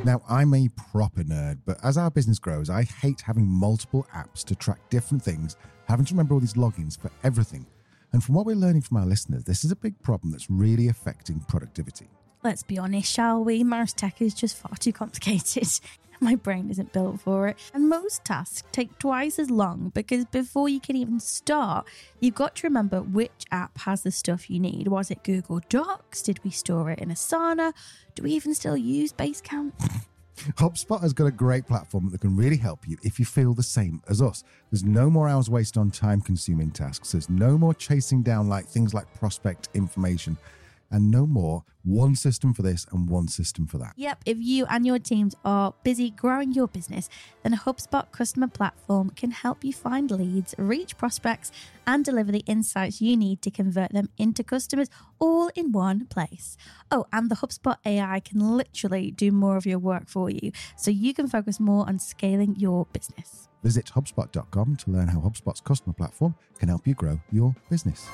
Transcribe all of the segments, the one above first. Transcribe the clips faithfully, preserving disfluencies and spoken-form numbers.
Now, I'm a proper nerd, but as our business grows, I hate having multiple apps to track different things, having to remember all these logins for everything. And from what we're learning from our listeners, this is a big problem that's really affecting productivity. Let's be honest, shall we? Most tech is just far too complicated. My brain isn't built for it. And most tasks take twice as long because before you can even start, you've got to remember which app has the stuff you need. Was it Google Docs? Did we store it in Asana? Do we even still use Basecamp? HubSpot has got a great platform that can really help you if you feel the same as us. There's no more hours wasted on time-consuming tasks. There's no more chasing down like things like prospect information. And no more one system for this and one system for that. Yep, if you and your teams are busy growing your business, then a HubSpot customer platform can help you find leads, reach prospects, and deliver the insights you need to convert them into customers all in one place. Oh, and the HubSpot A I can literally do more of your work for you, so you can focus more on scaling your business. Visit HubSpot dot com to learn how HubSpot's customer platform can help you grow your business.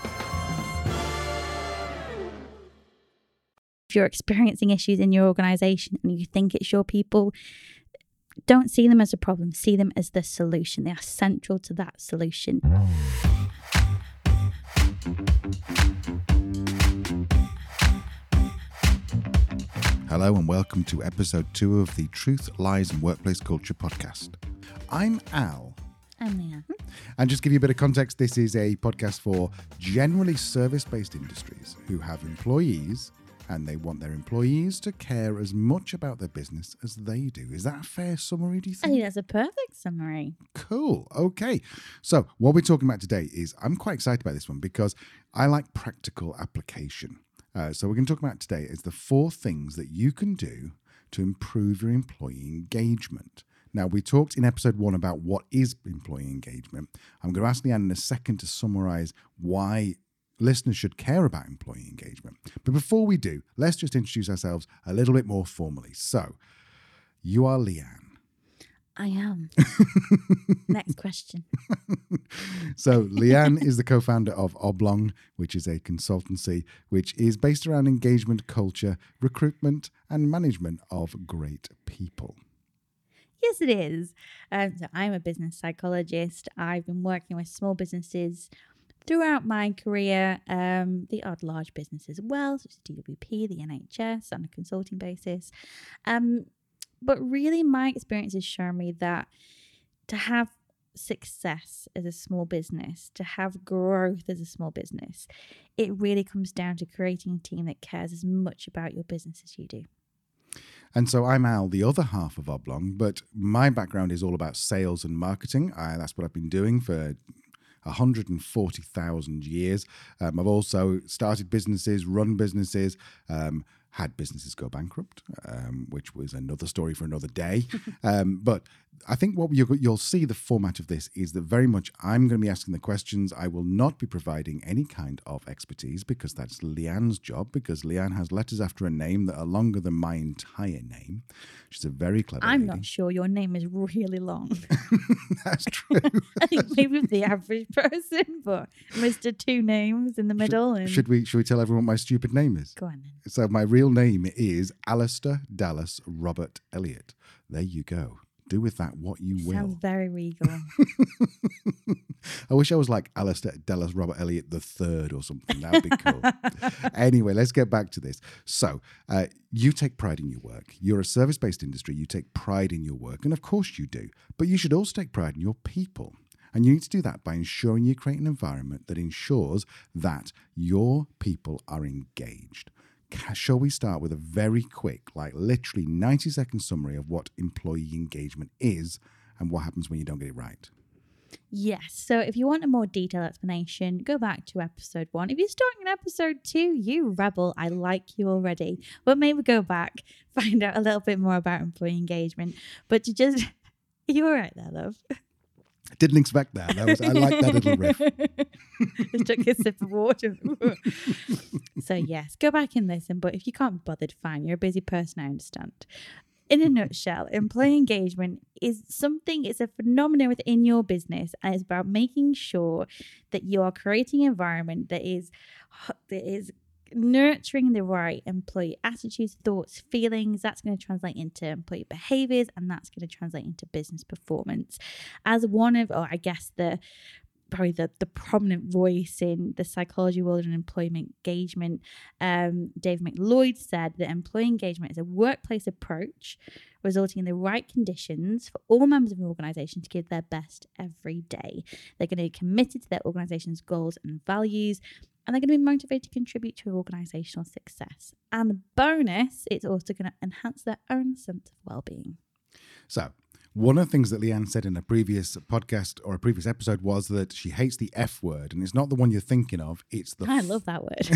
If you're experiencing issues in your organization and you think it's your people, don't see them as a problem. See them as the solution. They are central to that solution. Hello and welcome to episode two of the Truth, Lies and Workplace Culture podcast. I'm Al. I'm Leanne. And just to give you a bit of context, this is a podcast for generally service-based industries who have employees and they want their employees to care as much about their business as they do. Is that a fair summary, do you think? I think that's a perfect summary. Cool. Okay. So what we're talking about today is, I'm quite excited about this one because I like practical application. Uh, so we're going to talk about today is the four things that you can do to improve your employee engagement. Now, we talked in episode one about what is employee engagement. I'm going to ask Leanne in a second to summarize why listeners should care about employee engagement. But before we do, let's just introduce ourselves a little bit more formally. So, you are Leanne. I am. Next question. So, Leanne is the co-founder of Oblong, which is a consultancy which is based around engagement, culture, recruitment, and management of great people. Yes, it is. Um, so I'm a business psychologist. I've been working with small businesses throughout my career, um, the odd large business as well, such as D W P, the N H S, on a consulting basis. Um, but really, my experience has shown me that to have success as a small business, to have growth as a small business, it really comes down to creating a team that cares as much about your business as you do. And so I'm Al, the other half of Oblong, but my background is all about sales and marketing. I, that's what I've been doing for one hundred forty thousand years. Um, I've also started businesses, run businesses, um, had businesses go bankrupt, um, which was another story for another day. um, but I think what you'll, you'll see the format of this is that very much I'm going to be asking the questions. I will not be providing any kind of expertise because that's Leanne's job, because Leanne has letters after her name that are longer than my entire name. She's a very clever I'm lady. not sure your name is really long. That's true. I think maybe the average person, but Mister Two Names in the middle. Should, and should we should we tell everyone what my stupid name is? Go on then. So my real name is Alistair Dallas Robert Elliott. There you go. Do with that what you will. Sounds very regal. I wish I was like Alistair Dallas Robert Elliott the third or something. That would be cool. Anyway, let's get back to this. So uh, you take pride in your work. You're a service-based industry. You take pride in your work. And of course you do. But you should also take pride in your people. And you need to do that by ensuring you create an environment that ensures that your people are engaged. Shall we start with a very quick, like literally ninety second summary of what employee engagement is and what happens when you don't get it right? Yes. So if you want a more detailed explanation, go back to episode one. If you're starting in episode two, you rebel. I like you already. But maybe go back, find out a little bit more about employee engagement. But to just, are you all right there, love? Didn't expect that. That was, I like that little riff. Just took a sip of water. So yes, go back and listen. But if you can't be bothered, fine. You're a busy person, I understand. In a nutshell, employee engagement is something, it's a phenomenon within your business, and it's about making sure that you are creating an environment that is that is nurturing the right employee attitudes, thoughts, feelings, that's going to translate into employee behaviors, and that's going to translate into business performance. As one of, or I guess the probably the, the prominent voice in the psychology world and employment engagement, um, Dave McLeod said that employee engagement is a workplace approach resulting in the right conditions for all members of an organisation to give their best every day. They're going to be committed to their organisation's goals and values, and they're going to be motivated to contribute to organisational success. And bonus, it's also going to enhance their own sense of well-being. So, one of the things that Leanne said in a previous podcast or a previous episode was that she hates the F word, and it's not the one you're thinking of. It's the. I love that word.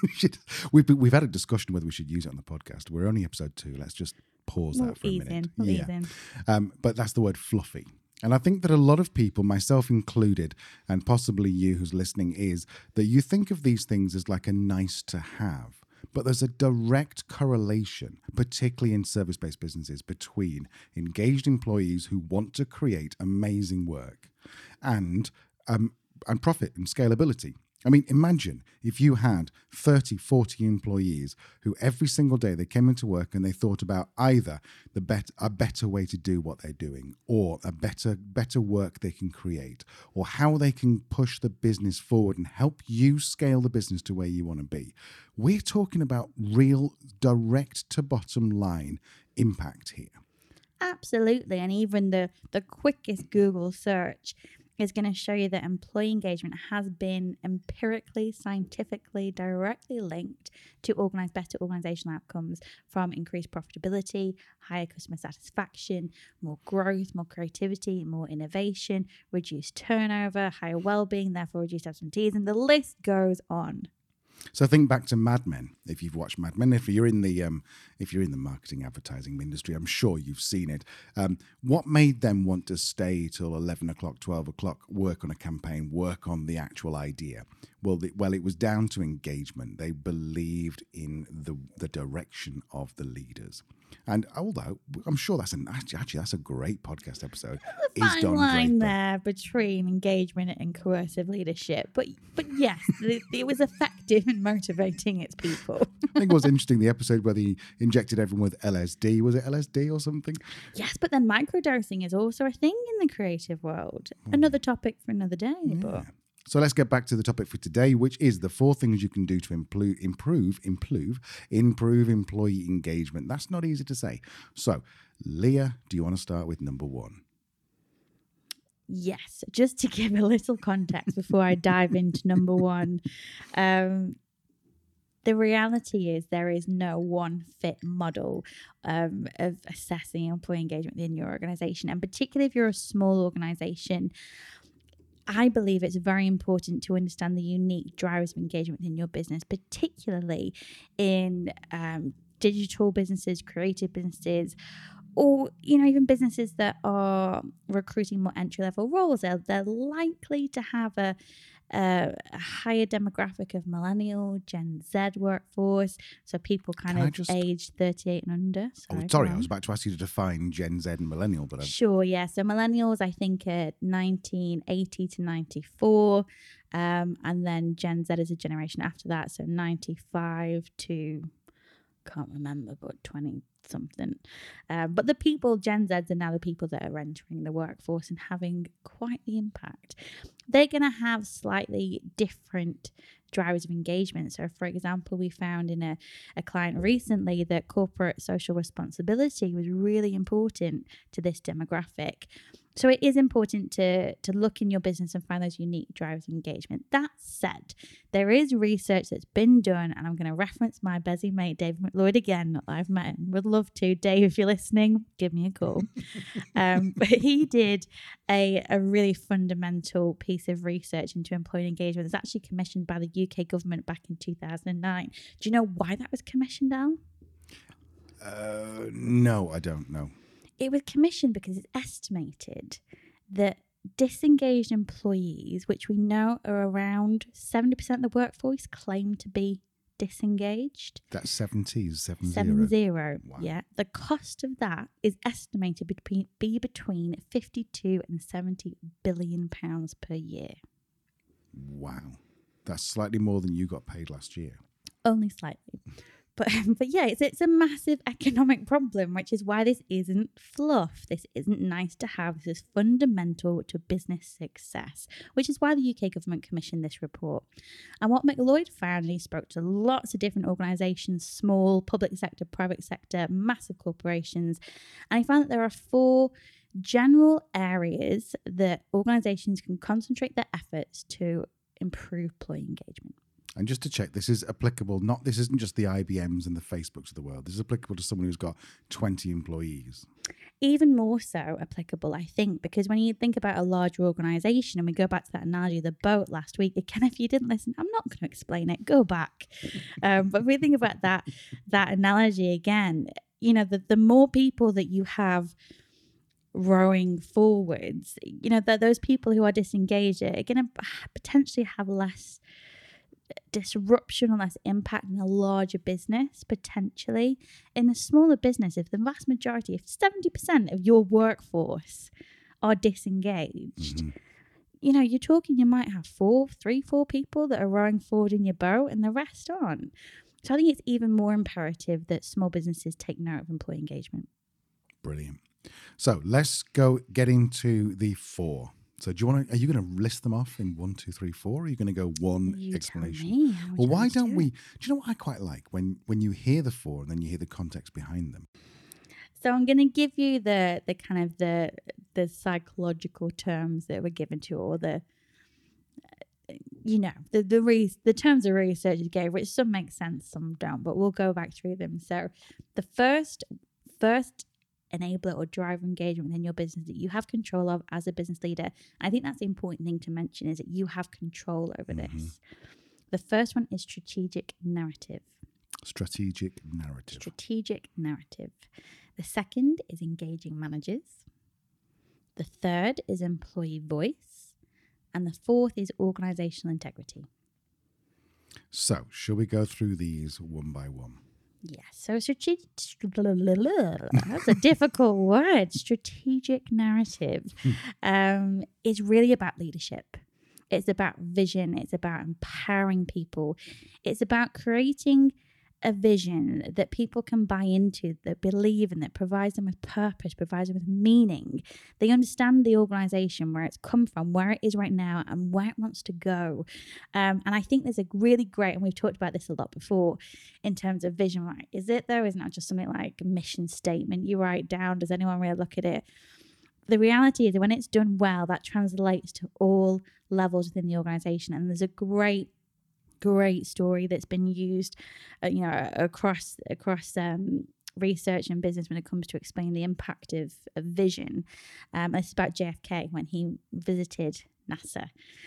we've we've had a discussion whether we should use it on the podcast. We're only episode two. Let's just pause We'll that for a ease minute. in. We'll yeah, ease in. Um, but that's the word fluffy. And I think that a lot of people, myself included, and possibly you who's listening, is that you think of these things as like a nice to have. But there's a direct correlation, particularly in service-based businesses, between engaged employees who want to create amazing work and um, and profit and scalability. I mean, imagine if you had thirty, forty employees who every single day they came into work and they thought about either the bet- a better way to do what they're doing, or a better better work they can create, or how they can push the business forward and help you scale the business to where you want to be. We're talking about real direct to bottom line impact here. Absolutely. And even the, the quickest Google search is going to show you that employee engagement has been empirically, scientifically, directly linked to organize better organizational outcomes, from increased profitability, higher customer satisfaction, more growth, more creativity, more innovation, reduced turnover, higher well-being, therefore reduced absenteeism. The list goes on. So think back to Mad Men. If you've watched Mad Men, if you're in the um, if you're in the marketing advertising industry, I'm sure you've seen it. Um, what made them want to stay till eleven o'clock, twelve o'clock, work on a campaign, work on the actual idea? Well, the, well, it was down to engagement. They believed in the the direction of the leaders. And although I'm sure that's an actually that's a great podcast episode. The fine done line great, but- there between engagement and coercive leadership, but but yes, it, it was effective in motivating its people. I think it was interesting, the episode where they injected everyone with L S D. Was it L S D or something? Yes, but then microdosing is also a thing in the creative world. Another topic for another day. But So let's get back to the topic for today, which is the four things you can do to improve, improve, improve, improve employee engagement. That's not easy to say. So, Leah, do you want to start with number one? yes, just to give a little context before I dive into number one. Um, the reality is there is no one fit model um, of assessing employee engagement within your organization. And particularly if you're a small organization, I believe it's very important to understand the unique drivers of engagement within your business, particularly in um, digital businesses, creative businesses, or, you know, even businesses that are recruiting more entry-level roles. They're, they're likely to have a, a, a higher demographic of millennial, Gen Z workforce, so people kind Can I of just- aged thirty-eight and under. Sorry, Oh, go sorry, I on. was about to ask you to define Gen Z and millennial, but I've, Sure, yeah. So millennials, I think, are nineteen eighty to ninety-four. Um, and then Gen Z is a generation after that. So ninety-five to, can't remember, but twenty something. Uh, but the people, Gen Zs, are now the people that are entering the workforce and having quite the impact. They're going to have slightly different drivers of engagement. So, for example, we found in a, a client recently that corporate social responsibility was really important to this demographic. So it is important to, to look in your business and find those unique drivers of engagement. That said, there is research that's been done, and I'm going to reference my busy mate, David McLeod, again. Not that I've met him. Would love to. Dave, if you're listening, give me a call. um, but he did a, a really fundamental piece of research into employee engagement. It was actually commissioned by the U K government back in two thousand nine. Do you know why that was commissioned, Al? uh, no, I don't know. It was commissioned because it's estimated that disengaged employees, which we know are around seventy percent of the workforce, claim to be disengaged. That's seventies, seven Seven zero. zero. Wow. Yeah. The cost of that is estimated to be, be between fifty-two and seventy billion pounds per year. Wow. That's slightly more than you got paid last year. only slightly. But, but yeah, it's, it's a massive economic problem, which is why this isn't fluff. This isn't nice to have. This is fundamental to business success, which is why the U K government commissioned this report. And what McLeod found, and he spoke to lots of different organisations, small, public sector, private sector, massive corporations, and he found that there are four general areas that organisations can concentrate their efforts to improve employee engagement. And just to check, this is applicable, not this isn't just the I B Ms and the Facebooks of the world. This is applicable to someone who's got twenty employees. Even more so applicable, I think, because when you think about a larger organisation, and we go back to that analogy of the boat last week, again, if you didn't listen, I'm not going to explain it, go back. Um, but if we think about that, that analogy again, you know, the, the more people that you have rowing forwards, you know, that those people who are disengaged are going to potentially have less disruption or less impact in a larger business, potentially. In a smaller business, if the vast majority, if seventy percent of your workforce are disengaged, mm-hmm. you know, you're talking, you might have four, three, four people that are rowing forward in your boat and the rest aren't. So I think it's even more imperative that small businesses take note of employee engagement. Brilliant. So let's go get into the four. So do you want to, are you going to list them off in one, two, three, four? Or are you going to go one you explanation? Tell me. How well, why don't do we, it? do you know what I quite like? When when you hear the four and then you hear the context behind them. So I'm going to give you the the kind of the the psychological terms that were given to, or the, you know, the the, re- the terms the researchers gave, which some make sense, some don't, but we'll go back through them. So the first first enabler or driver engagement within your business that you have control of as a business leader. I think that's the important thing to mention, is that you have control over mm-hmm. this. The first one is strategic narrative. Strategic narrative. Strategic narrative. The second is engaging managers. The third is employee voice. And the fourth is organizational integrity. So, shall we go through these one by one? Yes, so strategic, that's a difficult word. Strategic narrative um, is really about leadership. It's about vision. It's about empowering people. It's about creating a vision that people can buy into, that believe in, that provides them with purpose, provides them with meaning. They understand the organisation, where it's come from, where it is right now, and where it wants to go. Um, and I think there's a really great, and we've talked about this a lot before, in terms of vision, right? Is it though? Isn't that just something like a mission statement you write down? Does anyone really look at it? The reality is that when it's done well, that translates to all levels within the organisation. And there's a great great story that's been used uh, you know across across um research and business when it comes to explaining the impact of, of vision. Um it's about J F K when he visited NASA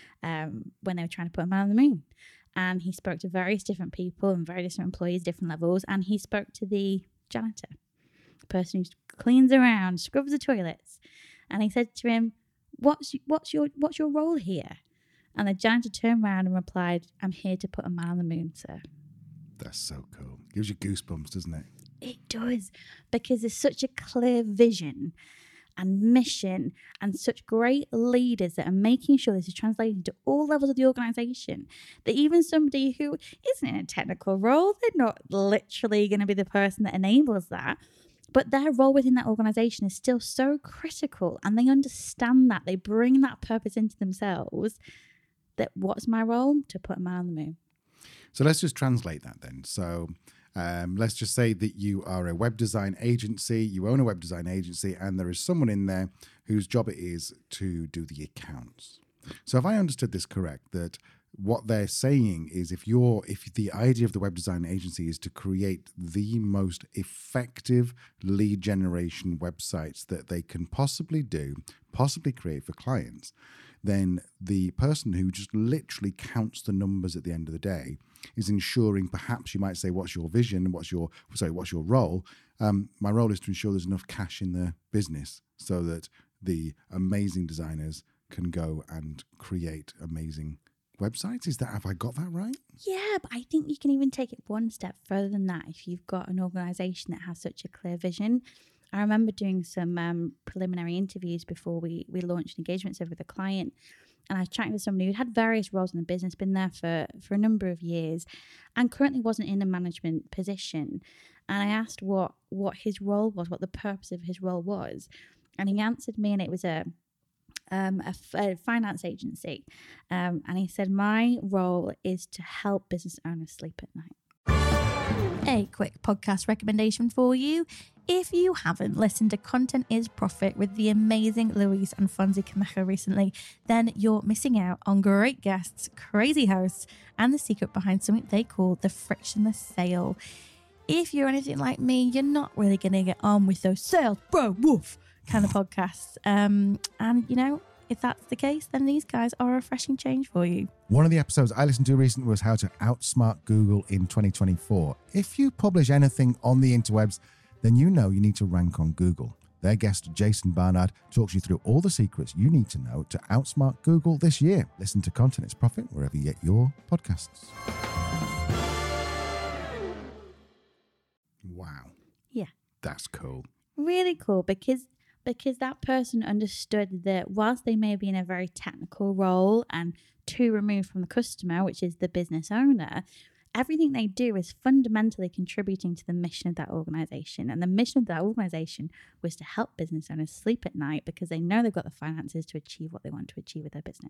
um when they were trying to put a man on the moon, and he spoke to various different people and various different employees, different levels, and he spoke to the janitor, the person who cleans around, scrubs the toilets, and he said to him, what's what's your what's your role here? And the janitor turned around and replied, I'm here to put a man on the moon, sir. That's so cool. Gives you goosebumps, doesn't it? It does, because there's such a clear vision and mission and such great leaders that are making sure this is translated to all levels of the organisation, that even somebody who isn't in a technical role, they're not literally going to be the person that enables that, but their role within that organisation is still so critical, and they understand that. They bring that purpose into themselves. That what's my role? To put a man on the moon. So let's just translate that then. So um, let's just say that you are a web design agency, you own a web design agency, and there is someone in there whose job it is to do the accounts. So if I understood this correct, that what they're saying is if you're, if the idea of the web design agency is to create the most effective lead generation websites that they can possibly do, possibly create for clients, then the person who just literally counts the numbers at the end of the day is ensuring, perhaps you might say, what's your vision? What's your, sorry, what's your role? Um, my role is to ensure there's enough cash in the business so that the amazing designers can go and create amazing websites. Is that, have I got that right? Yeah, but I think you can even take it one step further than that if you've got an organisation that has such a clear vision. I remember doing some um, preliminary interviews before we, we launched engagement server with a client, and I was chatting with somebody who'd had various roles in the business, been there for, for a number of years, and currently wasn't in a management position. And I asked what what his role was, what the purpose of his role was, and he answered me, and it was a um, a, f- a finance agency, um, and he said, "My role is to help business owners sleep at night." A quick podcast recommendation for you. If you haven't listened to Content is Profit with the amazing Louise and Fonzie Camejo recently, then you're missing out on great guests, crazy hosts, and the secret behind something they call the frictionless sale. If you're anything like me, you're not really going to get on with those sales, bro, woof, kind of podcasts. Um, and, you know, if that's the case, then these guys are a refreshing change for you. One of the episodes I listened to recently was how to outsmart Google in twenty twenty-four. If you publish anything on the interwebs, then you know you need to rank on Google. Their guest, Jason Barnard, talks you through all the secrets you need to know to outsmart Google this year. Listen to Content is Profit wherever you get your podcasts. Wow. Yeah. That's cool. Really cool, because because that person understood that whilst they may be in a very technical role and too removed from the customer, which is the business owner, everything they do is fundamentally contributing to the mission of that organization. And the mission of that organization was to help business owners sleep at night because they know they've got the finances to achieve what they want to achieve with their business.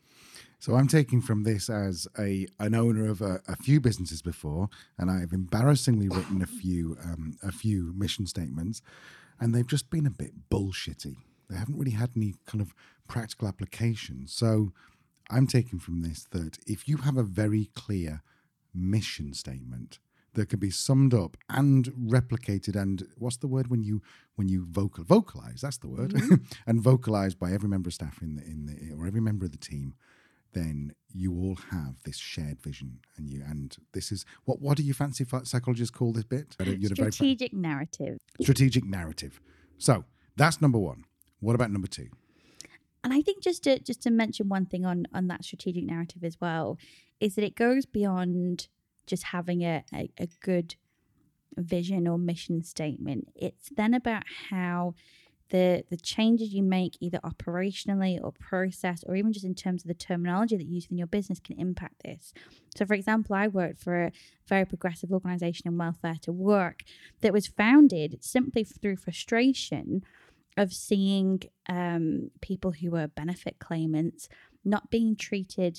So I'm taking from this as a an owner of a, a few businesses before, and I've embarrassingly written a few um, a few mission statements, and they've just been a bit bullshitty. They haven't really had any kind of practical application. So I'm taking from this that if you have a very clear mission statement that can be summed up and replicated, and what's the word when you when you vocal vocalize? That's the word, mm-hmm. and vocalized by every member of staff in the in the or every member of the team, then you all have this shared vision, and you and this is what what do you fancy psychologists call this bit? You're strategic very, narrative. Strategic narrative. So that's number one. What about number two? And I think just to just to mention one thing on on that strategic narrative as well is that it goes beyond just having a, a, a good vision or mission statement. It's then about how the the changes you make either operationally or process or even just in terms of the terminology that you use in your business can impact this. So for example, I worked for a very progressive organization in Welfare to Work that was founded simply through frustration of seeing um, people who were benefit claimants not being treated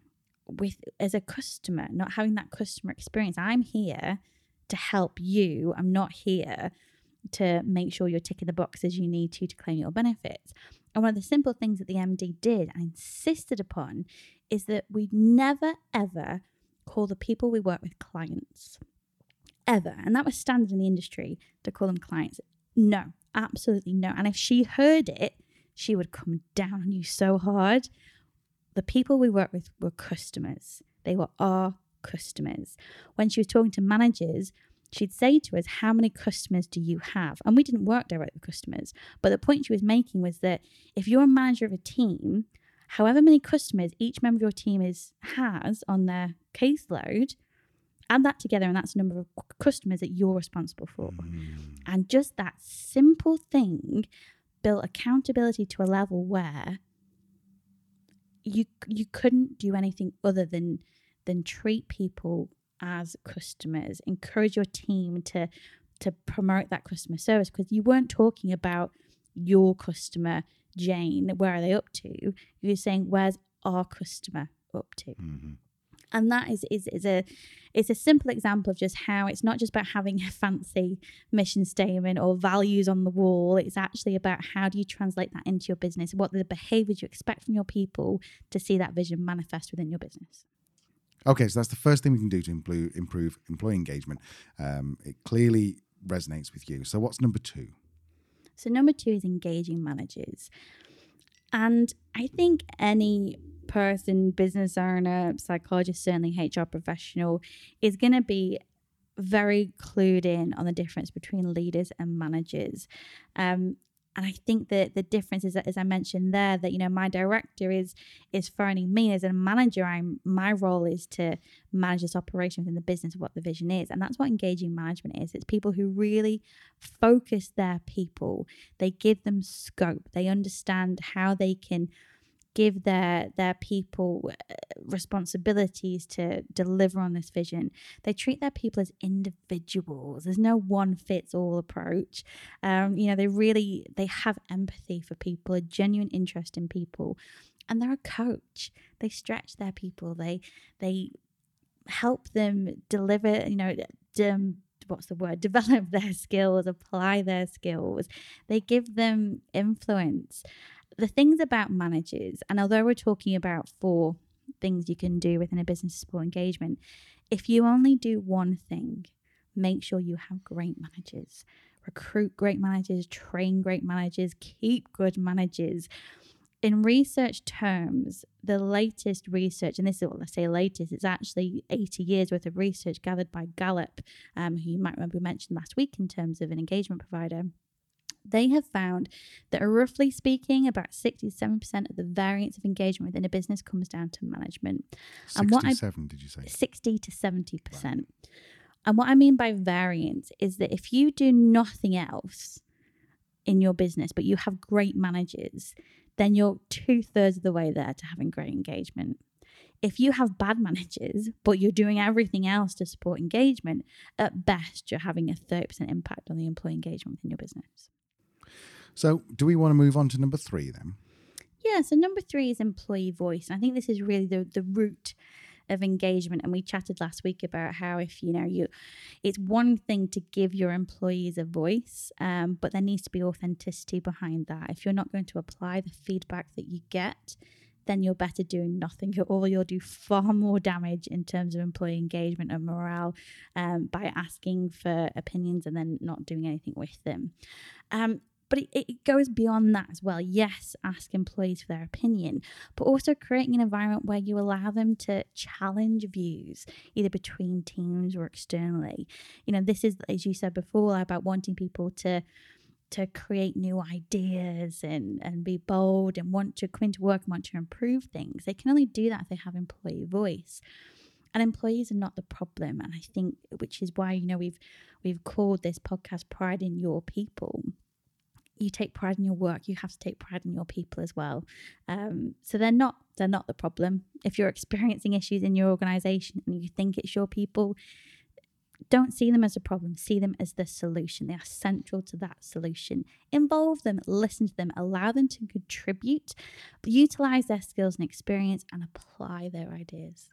with as a customer, not having that customer experience. I'm here to help you. I'm not here to make sure you're ticking the boxes you need to to claim your benefits. And one of the simple things that the M D did and insisted upon is that we never, ever call the people we work with clients. Ever. And that was standard in the industry to call them clients. No, absolutely no. And if she heard it, she would come down on you so hard. The people we work with were customers. They were our customers. When she was talking to managers, she'd say to us, how many customers do you have? And we didn't work directly with customers. But the point she was making was that if you're a manager of a team, however many customers each member of your team is has on their caseload, add that together and that's the number of customers that you're responsible for. Mm. And just that simple thing built accountability to a level where you you couldn't do anything other than than treat people as customers, encourage your team to to promote that customer service, because you weren't talking about your customer, Jane, where are they up to? You're saying, where's our customer up to? Mm-hmm. And that is, is is a it's a simple example of just how it's not just about having a fancy mission statement or values on the wall. It's actually about how do you translate that into your business? What are the behaviors you expect from your people to see that vision manifest within your business? Okay, so that's the first thing we can do to improve, improve employee engagement. Um, it clearly resonates with you. So what's number two? So number two is engaging managers. And I think any person, business owner, psychologist, certainly H R professional, is going to be very clued in on the difference between leaders and managers. Um, and I think that the difference is that, as I mentioned there, that, you know, my director is is phoning me as a manager. I'm my role is to manage this operation within the business of what the vision is. And that's what engaging management is. It's people who really focus their people. They give them scope. They understand how they can give their their people responsibilities to deliver on this vision. They treat their people as individuals. There's no one fits all approach. Um, you know, they really they have empathy for people, a genuine interest in people, and they're a coach. They stretch their people. They they help them deliver. You know, um, what's the word? Develop their skills, apply their skills. They give them influence. The things about managers, and although we're talking about four things you can do within a business to support engagement, if you only do one thing, make sure you have great managers. Recruit great managers, train great managers, keep good managers. In research terms, the latest research, and this is what I say latest, it's actually eighty years worth of research gathered by Gallup, um, who you might remember we mentioned last week in terms of an engagement provider. They have found that, roughly speaking, about sixty-seven percent of the variance of engagement within a business comes down to management. sixty-seven, and what I, did you say? sixty to seventy percent. Wow. And what I mean by variance is that if you do nothing else in your business, but you have great managers, then you're two-thirds of the way there to having great engagement. If you have bad managers, but you're doing everything else to support engagement, at best, you're having a thirty percent impact on the employee engagement within your business. So do we want to move on to number three then? Yeah, so number three is employee voice. And I think this is really the, the root of engagement. And we chatted last week about how if, you know, you, it's one thing to give your employees a voice, um, but there needs to be authenticity behind that. If you're not going to apply the feedback that you get, then you're better doing nothing at all. You'll do far more damage in terms of employee engagement and morale um, by asking for opinions and then not doing anything with them. Um, But it, it goes beyond that as well. Yes, ask employees for their opinion, but also creating an environment where you allow them to challenge views, either between teams or externally. You know, this is, as you said before, about wanting people to to create new ideas and, and be bold and want to come into work and want to improve things. They can only do that if they have employee voice. And employees are not the problem. And I think, which is why, you know, we've we've called this podcast Pride in Your People. You take pride in your work, you have to take pride in your people as well. Um, so they're not they're not the problem. If you're experiencing issues in your organization and you think it's your people, don't see them as a problem. See them as the solution. They are central to that solution. Involve them, listen to them, allow them to contribute, utilize their skills and experience, and apply their ideas.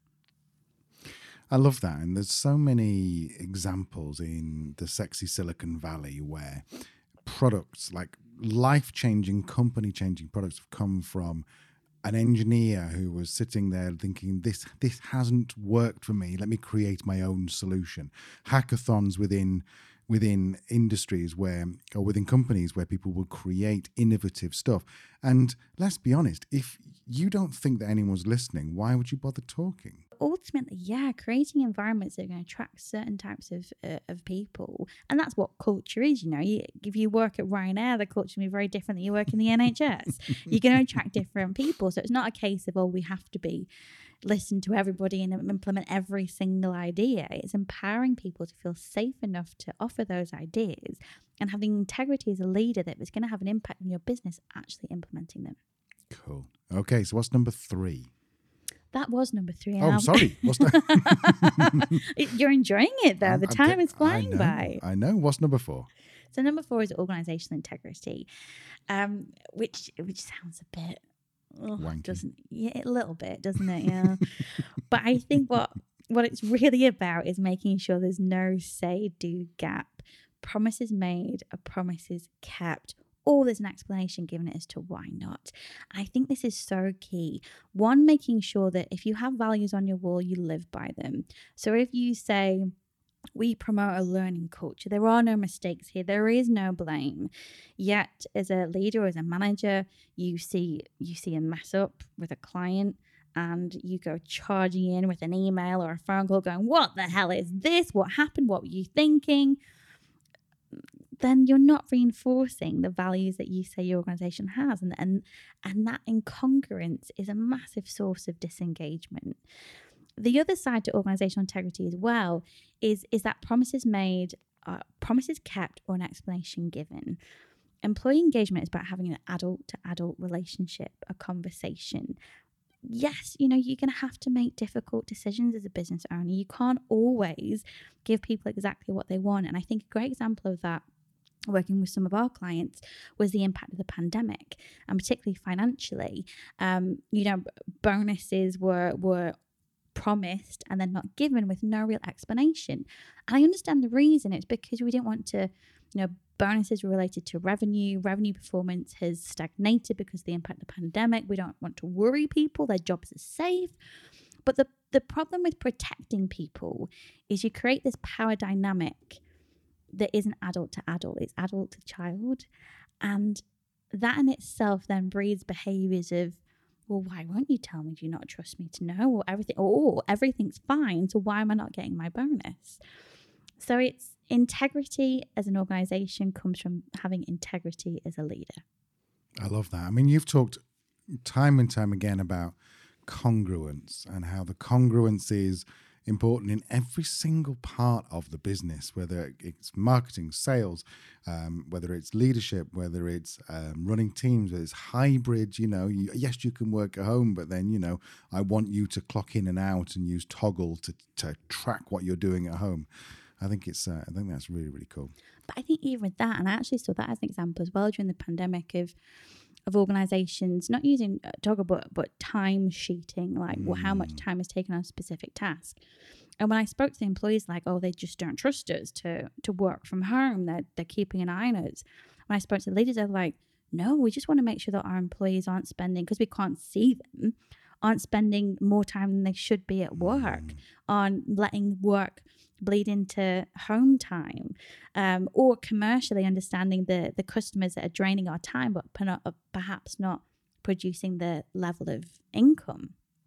I love that. And there's so many examples in the sexy Silicon Valley where products, like life-changing, company-changing products, have come from an engineer who was sitting there thinking, this this hasn't worked for me, let me create my own solution. Hackathons within within industries where, or within companies where people will create innovative stuff. And let's be honest, if you don't think that anyone's listening, why would you bother talking? Ultimately, yeah, creating environments that are going to attract certain types of uh, of people. And that's what culture is, you know. You, if you work at Ryanair, the culture will be very different than you work in the N H S. You're going to attract different people. So it's not a case of, oh, we have to be listen to everybody and implement every single idea. It's empowering people to feel safe enough to offer those ideas and having integrity as a leader that is going to have an impact on your business actually implementing them. Cool. Okay, so what's number three? That was number three. Oh, sorry. What's that? You're enjoying it, though. The time is flying I know, by. I know. What's number four? So number four is organizational integrity, um, which which sounds a bit, oh, doesn't yeah, a little bit, doesn't it? Yeah. But I think what what it's really about is making sure there's no say-do gap. Promises made are promises kept. Or there's an explanation given as to why not. And I think this is so key. One, making sure that if you have values on your wall, you live by them. So if you say, we promote a learning culture, there are no mistakes here, there is no blame. Yet as a leader, as a manager, you see you see a mess up with a client and you go charging in with an email or a phone call going, what the hell is this? What happened? What were you thinking? Then you're not reinforcing the values that you say your organization has. And, and, and that incongruence is a massive source of disengagement. The other side to organizational integrity as well is, is that promises made, uh, promises kept, or an explanation given. employee engagement is about having an adult to adult relationship, a conversation. Yes, you know, you're going to have to make difficult decisions as a business owner. You can't always give people exactly what they want. And I think a great example of that, working with some of our clients, was the impact of the pandemic, and particularly financially. Um, you know, bonuses were were promised and then not given with no real explanation. And I understand the reason. It's because we didn't want to, you know, bonuses were related to revenue. Revenue performance has stagnated because of the impact of the pandemic. We don't want to worry people. Their jobs are safe. But the, the problem with protecting people is you create this power dynamic that isn't adult to adult. It's adult to child. And that in itself then breeds behaviors of, well, why won't you tell me? Do you not trust me to know? Or everything, or everything's fine, so why am I not getting my bonus? So it's integrity as an organization comes from having integrity as a leader. I love that. I mean, you've talked time and time again about congruence and how the congruence is important in every single part of the business, whether it's marketing, sales, um, whether it's leadership, whether it's um, running teams, whether it's hybrid. You know, you, yes, you can work at home, but then, you know, I want you to clock in and out and use Toggle to, to track what you're doing at home. I think it's. Uh, I think that's really, really cool. But I think even with that, and I actually saw that as an example as well during the pandemic of of organizations not using Toggle, but but time sheeting, like mm. well, how much time is taken on a specific task. And when I spoke to the employees, like, oh, they just don't trust us to to work from home. They're they're keeping an eye on us. When I spoke to the leaders, they're like, no, we just want to make sure that our employees aren't spending, because we can't see them, aren't spending more time than they should be at work mm. on letting work bleed into home time, um, or commercially understanding the the customers that are draining our time, but perhaps not producing the level of income.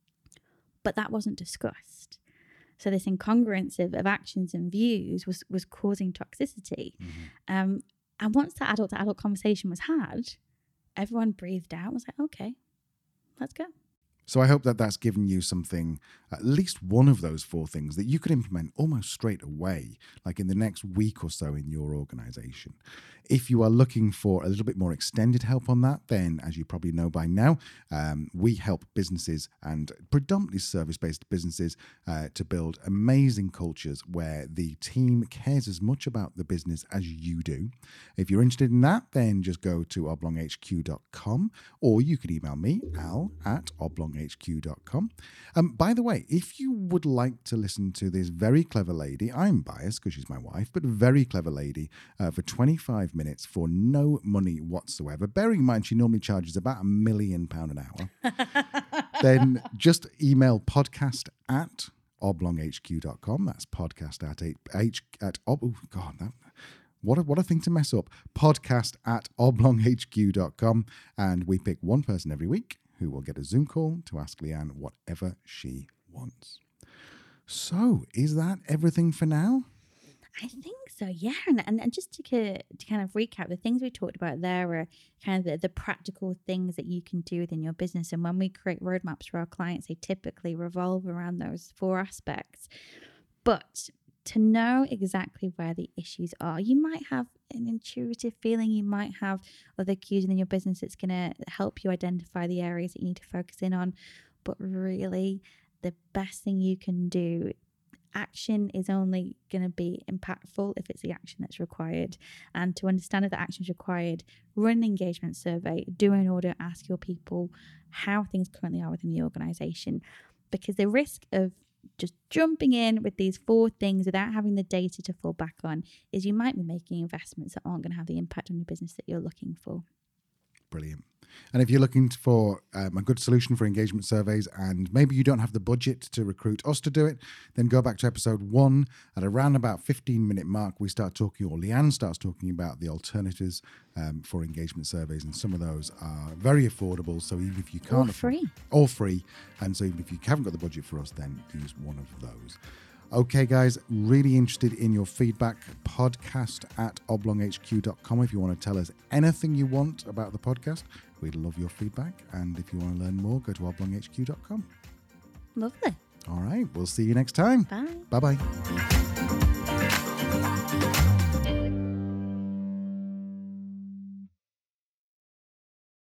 But that wasn't discussed. So this incongruence of, of actions and views was was causing toxicity. Mm-hmm. Um, and once that adult to adult conversation was had, everyone breathed out and was like, okay, let's go. So I hope that that's given you something, at least one of those four things that you could implement almost straight away, like in the next week or so in your organization. If you are looking for a little bit more extended help on that, then as you probably know by now, um, we help businesses and predominantly service-based businesses uh, to build amazing cultures where the team cares as much about the business as you do. If you're interested in that, then just go to oblong h q dot com, or you can email me, al at oblong h q dot com. Um, by the way, if you would like to listen to this very clever lady, I'm biased because she's my wife, but very clever lady, uh, for twenty-five minutes for no money whatsoever, bearing in mind she normally charges about a million pound an hour, then just email podcast at oblong h q dot com. That's podcast at h at ob. Oh God, that. What a, what a thing to mess up. Podcast at oblong h q dot com. And we pick one person every week who will get a Zoom call to ask Leanne whatever she wants. So, is that everything for now? I think so, yeah. And, and, and just to, to kind of recap, the things we talked about there are kind of the, the practical things that you can do within your business. And when we create roadmaps for our clients, they typically revolve around those four aspects. But to know exactly where the issues are, you might have an intuitive feeling, you might have other cues in your business that's going to help you identify the areas that you need to focus in on. But really, the best thing you can do, action is only going to be impactful if it's the action that's required. And to understand if the action is required, run an engagement survey, do an audit, ask your people how things currently are within the organization. Because the risk of just jumping in with these four things without having the data to fall back on is you might be making investments that aren't going to have the impact on your business that you're looking for. Brilliant. And if you're looking for um, a good solution for engagement surveys and maybe you don't have the budget to recruit us to do it, then go back to episode one. At around about fifteen minute mark, we start talking, or Leanne starts talking about the alternatives um, for engagement surveys. And some of those are very affordable. So even if you can't... Or free. Or free. And so even if you haven't got the budget for us, then use one of those. Okay, guys, really interested in your feedback. Podcast at oblong h q dot com. If you want to tell us anything you want about the podcast, we'd love your feedback. And if you want to learn more, go to oblong h q dot com. Lovely. All right, we'll see you next time. Bye. Bye-bye.